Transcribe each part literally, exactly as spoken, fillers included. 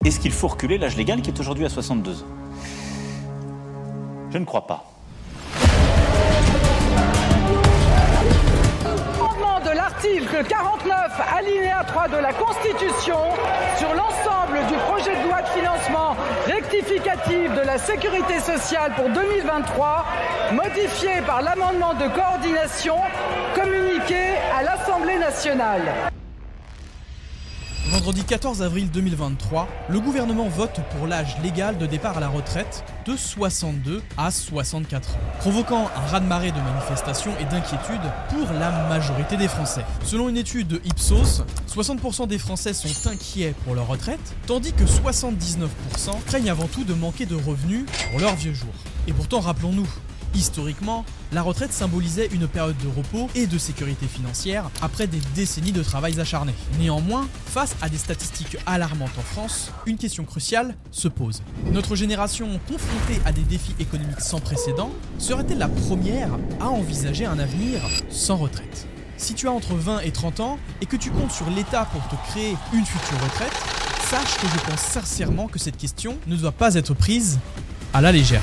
Est-ce qu'il faut reculer l'âge légal qui est aujourd'hui à soixante-deux ans? Je ne crois pas. De l'article quarante-neuf, alinéa trois de la Constitution sur l'ensemble du projet de loi de financement rectificatif de la sécurité sociale pour deux mille vingt-trois, modifié par l'amendement de coordination communiqué à l'Assemblée nationale. Vendredi quatorze avril deux mille vingt-trois, le gouvernement vote pour l'âge légal de départ à la retraite de soixante-deux à soixante-quatre ans, provoquant un raz-de-marée de manifestations et d'inquiétudes pour la majorité des Français. Selon une étude de Ipsos, soixante pour cent des Français sont inquiets pour leur retraite, tandis que soixante-dix-neuf pour cent craignent avant tout de manquer de revenus pour leurs vieux jours. Et pourtant, rappelons-nous, historiquement, la retraite symbolisait une période de repos et de sécurité financière après des décennies de travail acharné. Néanmoins, face à des statistiques alarmantes en France, une question cruciale se pose. Notre génération, confrontée à des défis économiques sans précédent, serait-elle la première à envisager un avenir sans retraite ? Si tu as entre vingt et trente ans et que tu comptes sur l'État pour te créer une future retraite, sache que je pense sincèrement que cette question ne doit pas être prise à la légère.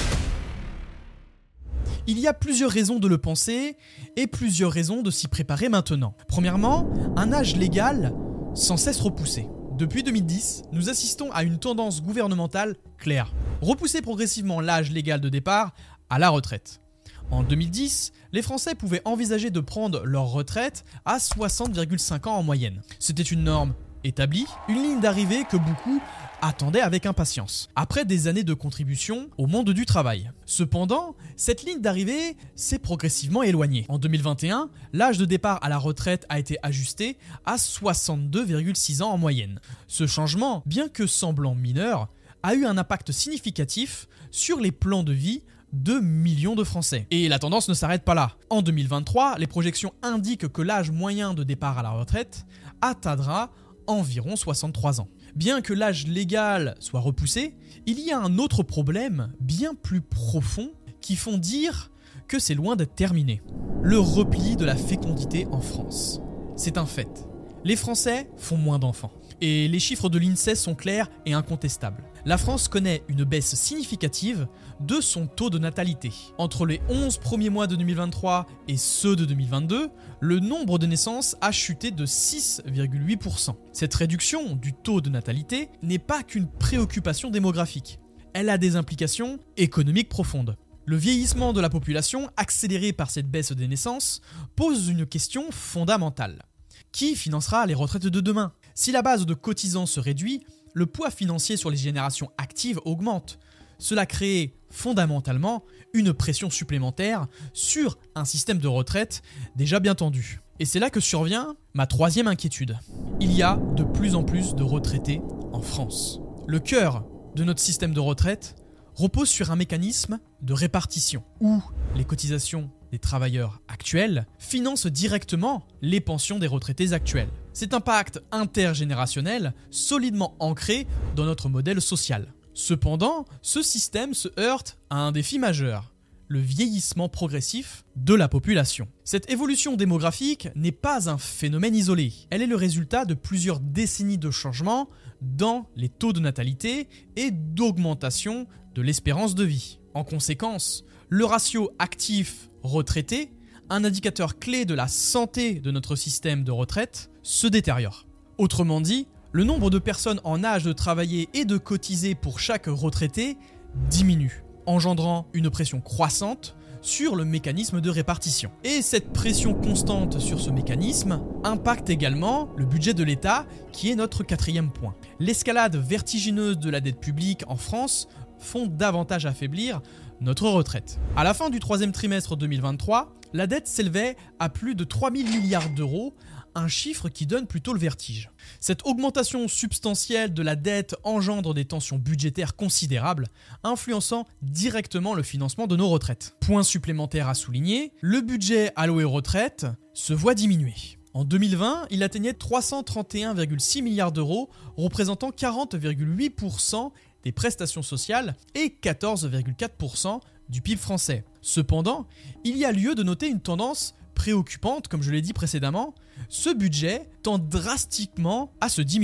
Il y a plusieurs raisons de le penser et plusieurs raisons de s'y préparer maintenant. Premièrement, un âge légal sans cesse repoussé. Depuis deux mille dix, nous assistons à une tendance gouvernementale claire. Repousser progressivement l'âge légal de départ à la retraite. En deux mille dix, les Français pouvaient envisager de prendre leur retraite à soixante virgule cinq ans en moyenne. C'était une norme établie, une ligne d'arrivée que beaucoup attendaient avec impatience, après des années de contribution au monde du travail. Cependant, cette ligne d'arrivée s'est progressivement éloignée. En deux mille vingt et un, l'âge de départ à la retraite a été ajusté à soixante-deux virgule six ans en moyenne. Ce changement, bien que semblant mineur, a eu un impact significatif sur les plans de vie de millions de Français. Et la tendance ne s'arrête pas là. En deux mille vingt-trois, les projections indiquent que l'âge moyen de départ à la retraite atteindra environ soixante-trois ans. Bien que l'âge légal soit repoussé, il y a un autre problème bien plus profond qui font dire que c'est loin d'être terminé. Le repli de la fécondité en France. C'est un fait. Les Français font moins d'enfants. Et les chiffres de l'INSEE sont clairs et incontestables. La France connaît une baisse significative de son taux de natalité. Entre les onze premiers mois de deux mille vingt-trois et ceux de deux mille vingt-deux, le nombre de naissances a chuté de six virgule huit pour cent. Cette réduction du taux de natalité n'est pas qu'une préoccupation démographique. Elle a des implications économiques profondes. Le vieillissement de la population, accéléré par cette baisse des naissances, pose une question fondamentale. Qui financera les retraites de demain ? Si la base de cotisants se réduit, le poids financier sur les générations actives augmente. Cela crée fondamentalement une pression supplémentaire sur un système de retraite déjà bien tendu. Et c'est là que survient ma troisième inquiétude. Il y a de plus en plus de retraités en France. Le cœur de notre système de retraite repose sur un mécanisme de répartition où les cotisations des travailleurs actuels financent directement les pensions des retraités actuels. C'est un pacte intergénérationnel solidement ancré dans notre modèle social. Cependant, ce système se heurte à un défi majeur, le vieillissement progressif de la population. Cette évolution démographique n'est pas un phénomène isolé. Elle est le résultat de plusieurs décennies de changements dans les taux de natalité et d'augmentation de l'espérance de vie. En conséquence, le ratio actif-retraité, un indicateur clé de la santé de notre système de retraite, se détériore. Autrement dit, le nombre de personnes en âge de travailler et de cotiser pour chaque retraité diminue, engendrant une pression croissante sur le mécanisme de répartition. Et cette pression constante sur ce mécanisme impacte également le budget de l'État, qui est notre quatrième point. L'escalade vertigineuse de la dette publique en France font davantage affaiblir notre retraite. À la fin du troisième trimestre deux mille vingt-trois, la dette s'élevait à plus de trois mille milliards d'euros, un chiffre qui donne plutôt le vertige. Cette augmentation substantielle de la dette engendre des tensions budgétaires considérables, influençant directement le financement de nos retraites. Point supplémentaire à souligner, le budget alloué aux retraites se voit diminuer. En deux mille vingt, il atteignait trois cent trente et un virgule six milliards d'euros, représentant quarante virgule huit pour cent des prestations sociales et quatorze virgule quatre pour cent du P I B français. Cependant, il y a lieu de noter une tendance préoccupante, comme je l'ai dit précédemment, ce budget tend drastiquement à se diminuer.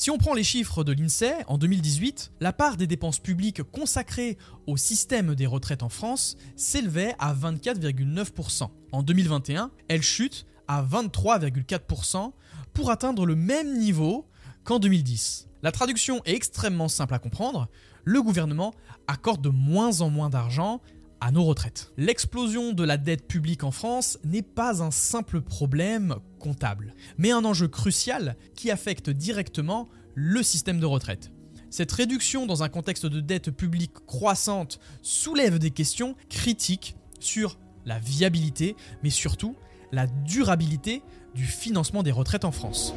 Si on prend les chiffres de l'INSEE, en deux mille dix-huit, la part des dépenses publiques consacrées au système des retraites en France s'élevait à vingt-quatre virgule neuf pour cent. En deux mille vingt et un, elle chute à vingt-trois virgule quatre pour cent pour atteindre le même niveau qu'en deux mille dix. La traduction est extrêmement simple à comprendre, le gouvernement accorde de moins en moins d'argent à nos retraites. L'explosion de la dette publique en France n'est pas un simple problème comptable, mais un enjeu crucial qui affecte directement le système de retraite. Cette réduction dans un contexte de dette publique croissante soulève des questions critiques sur la viabilité, mais surtout la durabilité du financement des retraites en France.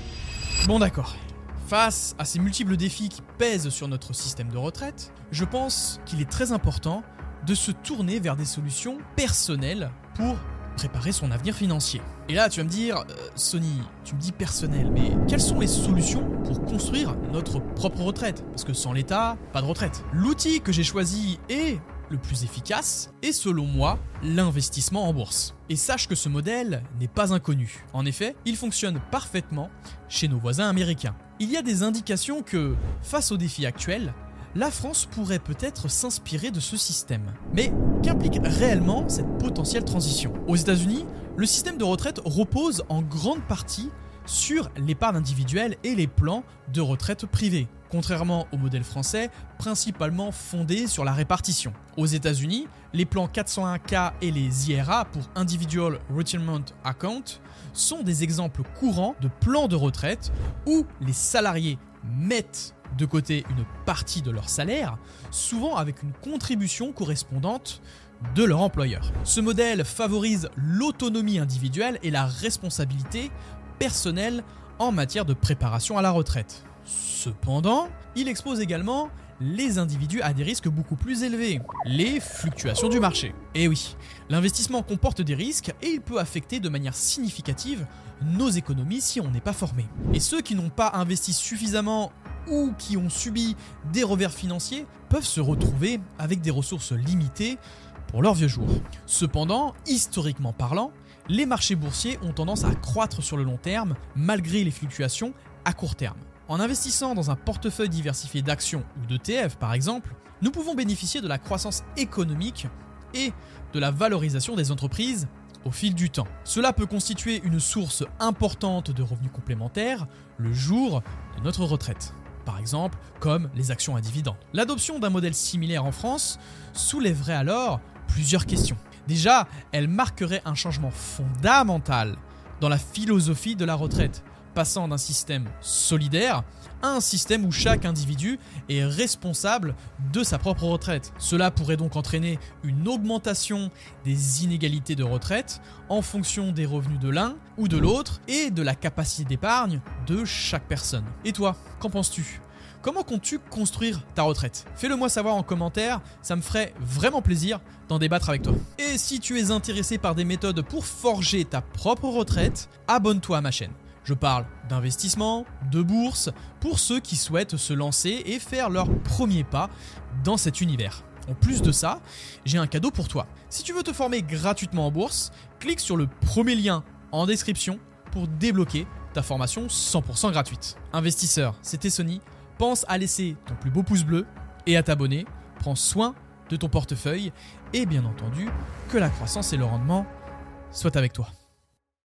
Bon d'accord. Face à ces multiples défis qui pèsent sur notre système de retraite, je pense qu'il est très important de se tourner vers des solutions personnelles pour préparer son avenir financier. Et là, tu vas me dire, euh, Sony, tu me dis personnel, mais quelles sont les solutions pour construire notre propre retraite? Parce que sans l'État, pas de retraite. L'outil que j'ai choisi est le plus efficace est selon moi l'investissement en bourse. Et sache que ce modèle n'est pas inconnu. En effet, il fonctionne parfaitement chez nos voisins américains. Il y a des indications que, face aux défis actuels, la France pourrait peut-être s'inspirer de ce système. Mais qu'implique réellement cette potentielle transition? Aux États-Unis, le système de retraite repose en grande partie sur l'épargne individuelle et les plans de retraite privés, contrairement au modèle français, principalement fondé sur la répartition. Aux États-Unis, les plans quatre cent un K et les I R A pour Individual Retirement Account sont des exemples courants de plans de retraite où les salariés mettent de côté une partie de leur salaire, souvent avec une contribution correspondante de leur employeur. Ce modèle favorise l'autonomie individuelle et la responsabilité personnelle en matière de préparation à la retraite. Cependant, il expose également les individus à des risques beaucoup plus élevés, les fluctuations du marché. Et oui, l'investissement comporte des risques et il peut affecter de manière significative nos économies si on n'est pas formé. Et ceux qui n'ont pas investi suffisamment ou qui ont subi des revers financiers peuvent se retrouver avec des ressources limitées pour leur vieux jour. Cependant, historiquement parlant, les marchés boursiers ont tendance à croître sur le long terme malgré les fluctuations à court terme. En investissant dans un portefeuille diversifié d'actions ou d'E T F par exemple, nous pouvons bénéficier de la croissance économique et de la valorisation des entreprises au fil du temps. Cela peut constituer une source importante de revenus complémentaires le jour de notre retraite. Par exemple, comme les actions à dividendes. L'adoption d'un modèle similaire en France soulèverait alors plusieurs questions. Déjà, elle marquerait un changement fondamental dans la philosophie de la retraite, passant d'un système solidaire à un système où chaque individu est responsable de sa propre retraite. Cela pourrait donc entraîner une augmentation des inégalités de retraite en fonction des revenus de l'un ou de l'autre et de la capacité d'épargne de chaque personne. Et toi, qu'en penses-tu ? Comment comptes-tu construire ta retraite ? Fais-le moi savoir en commentaire, ça me ferait vraiment plaisir d'en débattre avec toi. Et si tu es intéressé par des méthodes pour forger ta propre retraite, abonne-toi à ma chaîne. Je parle d'investissement, de bourse, pour ceux qui souhaitent se lancer et faire leur premier pas dans cet univers. En plus de ça, j'ai un cadeau pour toi. Si tu veux te former gratuitement en bourse, clique sur le premier lien en description pour débloquer ta formation cent pour cent gratuite. Investisseur, c'était Sony. Pense à laisser ton plus beau pouce bleu et à t'abonner. Prends soin de ton portefeuille et bien entendu que la croissance et le rendement soient avec toi.